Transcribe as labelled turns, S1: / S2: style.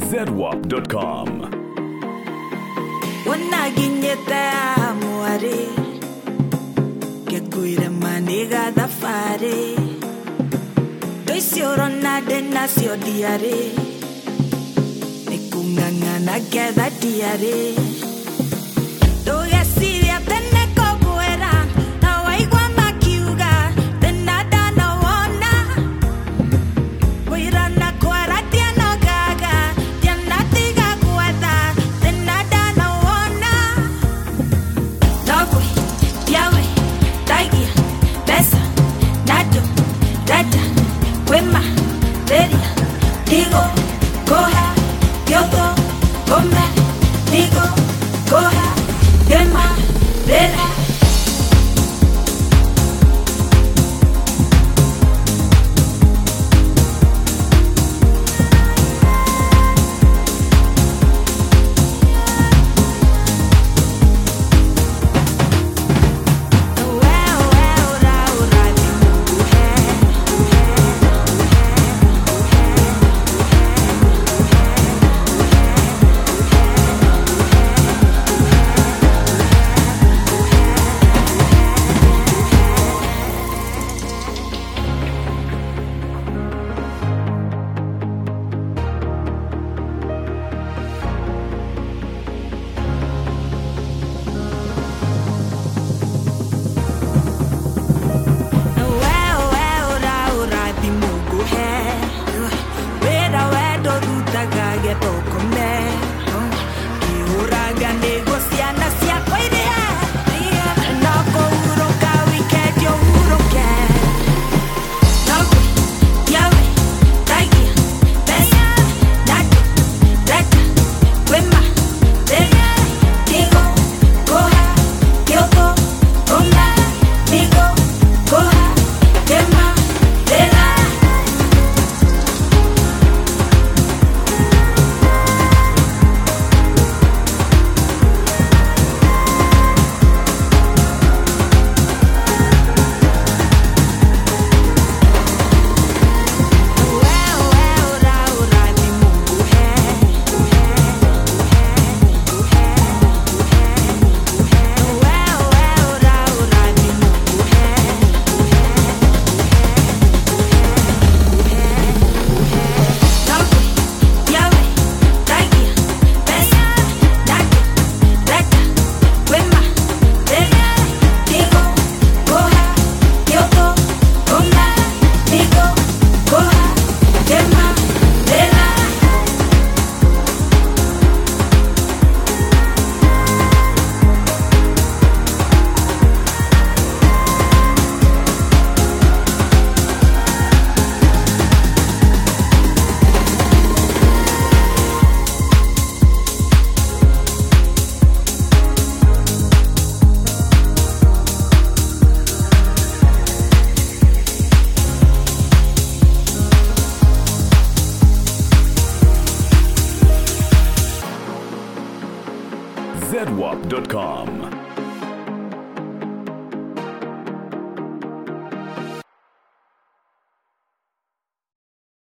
S1: zedwap.com.
S2: Wanaginyete amuare Keguire maniga dafare Doisioro na denasio diare Ekungangana geda diare Doge siria tene kobuera Na waigwa makiuga Tenada na wona Wira na kwara tiano gaga Tiana tiga kueta Tenada na wona Nogwe, Yawe, Daigia, Besa, Nado, Dada, Wema, Beria, Digo, Goha, Yoto, Gome, Digo, Goha, Gema, Bera.
S1: zedwap.com.